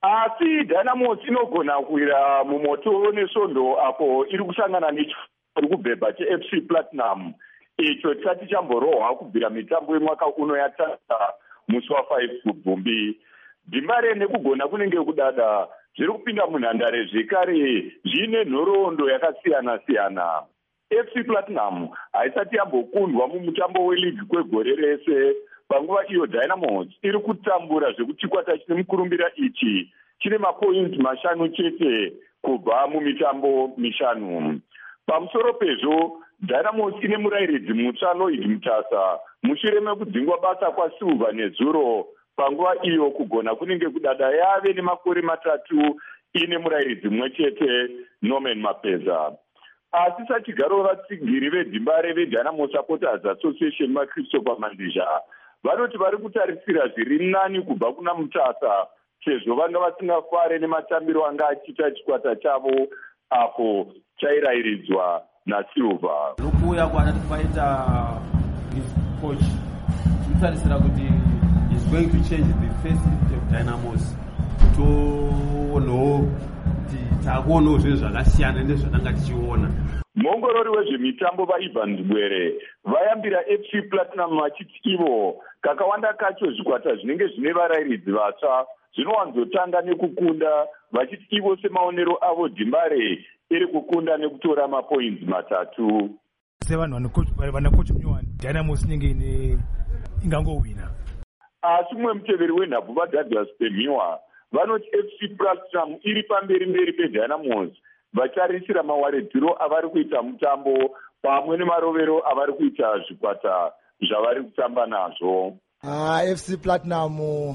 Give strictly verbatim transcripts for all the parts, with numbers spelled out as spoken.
asi Dynamos inogona kuwira mumoto nesvondo apo iri kusangana nechiri kubhebha cheF C Platinum icho tisati chamborohwa kubvira mitambo yemwaka uno yatanga musi wafive kubvumbi. Dhimbare nekugona kunenge kudada zviri kupinda munhandare zvekare zvine nhoroondo yakasiyana siyana. F C Platinum haisati yambokundwa mumutambo weligi kwegore rese. Panguva iyo Dynamos iri kutambura zvekuti chikwata chine mukurumbira ichi chine mapoints mashanu chete kubva mumitambo mishanu. Pamusoro pezvo Dynamos ine murairidzi mutsva Lloyd Mutasa mushure mekudzingwa basa kwaSilva nezuro. Panguva iyo kugona kunenge kudada yave nemakore matatu ine murairidzi mumwe chete Norman Mapeza. Asi sachigaro vatsigiri vedhimbare veDynamos Supporters Association maChristopher Mandizha vanoti vari kutarisira zviri nani kubva kuna Mutasa sezvo vanga vasingafare nematambiro anga achiita chikwata chavo apo chairairidzwa naSilva. Nokuuya kwaana tifaita his coach tinotarisira kuti is going to change the face of Dynamos. Tono takuonawo zvinhu zvakasiyana nezvatanga tichiona. Muongorori wezvemitambo vaIvan Ndubwere vayambira F C Platinum vachiti ivo kakawanda kacho zvikwata zvinenge zvine varairidzi vatsva zvinowanzotanga nekukunda, vachiti ivo semaonero avo Dhimbare iri kukunda nekutora mapoints matatu. Sevanhu vana coach munyowani Dynamos inenge ingangowina. Asi mumwe muteveri wenhabvu vaDouglas Pemiwa vanoti F C Platinum iri pamberi mberi peDynamos vatarisira mawaredziro avari kuita mutambo pamwe nemarovero avari kuita zvikwata zvavari kutamba nazvo. Ah, F C Platinum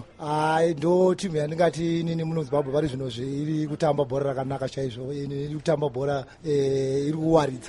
ai ndo timu yandingati inini muno Zimbabwe vari zvino iri kutamba bhora rakanaka chaizvo, iri kutamba bhora iri kuwaridza.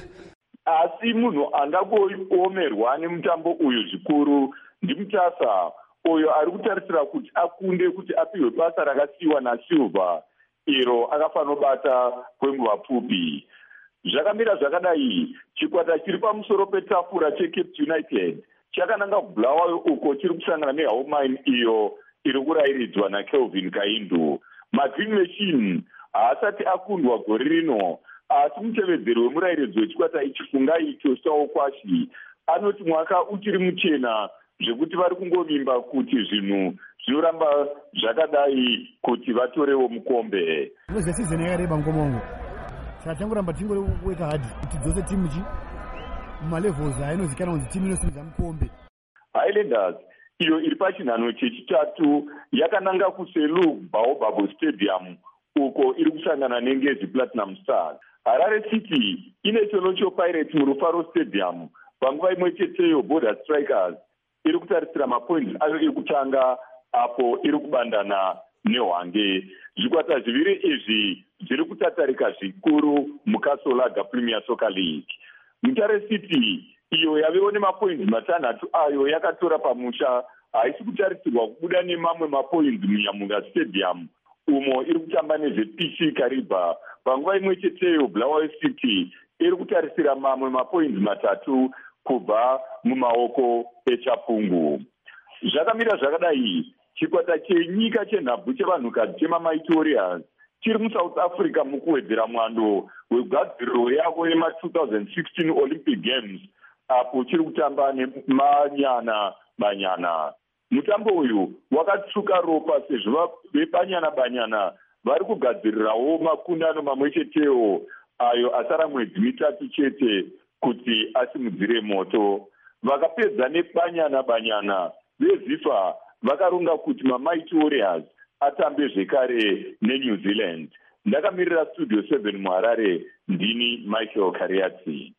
Asi munhu angangoomerwa nemutambo uyu zvikuru ndiMutasa uyo ari kutarisira kuti akunde kuti apihwe basa rakasiyiwa naSilva iro akafanobata kwenguva pfupi. Zvakamira zvakadai, chikwata chiri pamusoro petafura cheCape United chakananga kuBulawayo uko chiri kusangana neHaumine iyo iri kurairidzwa naKelvin Kaindu. MaGreen Machine haasati akundwa gore rino, asi mutevedzeri wemurairidzi wechikwata ichi Fungai Tosao Kwashi anoti mwaka uchiri muchena zvekuti vari kungovimba kuti zvinhu zvinoramba zvakadai kuti vatorewo mukombe. Zvose season yakareba ngomongo. Saka tangoramba tingoweka hard kuti dzose timu chi mumalevels ainozikana kuti timu inosimudza mukombe. Highlanders iyo iri pachinhano chechitatu yakananga kuSelug Baobab Stadium uko iri kusangana neNgezi Platinum Stars. Harare City ine Chonocho Pirates muRufaro Stadium panguva imwe cheteyo Border Strikers iri kutarisira mapoints ayo ekutanga apo iri kubandana neHwange. Zvikwata zviviri izvi zviri kutatarika zvikuru muKasolaga Premier Soccer League. Mutare City iyo yavewo nemapoints matanhatu ayo yakatora pamusha haisi kutarisirwa kubuda nemamwe mapoints muNyamunga Stadium umo iri kutamba nezvePC Kariba. Panguva imwe cheteyo Bulawayo City iri kutarisira mamwe mapoints matatu kubva mumaoko eChapungu. Zvakamira zvakadai, chikwata chenyika chenhabvu chevanhukadzi chemaMighty Warriors chiri muSouth Africa mukuwedzera mwando wegadziriro yavo yema twenty sixteen Olympic Games apo chiri kutamba neManyana Banyana. Mutambo uyu wakatsvuka ropa sezvo veBanyana Banyana vari kugadzirirawo makundano mamwe chetewo ayo asara mwedzi mitatu chete kuti asimudzire moto. Vakapedza neBanyana Banyana veZIFA vakaronga kuti maMighty Warriors atambe zvekare neNew Zealand. Ndakamirira Studio seven muHarare, ndini Michael Kariatsi.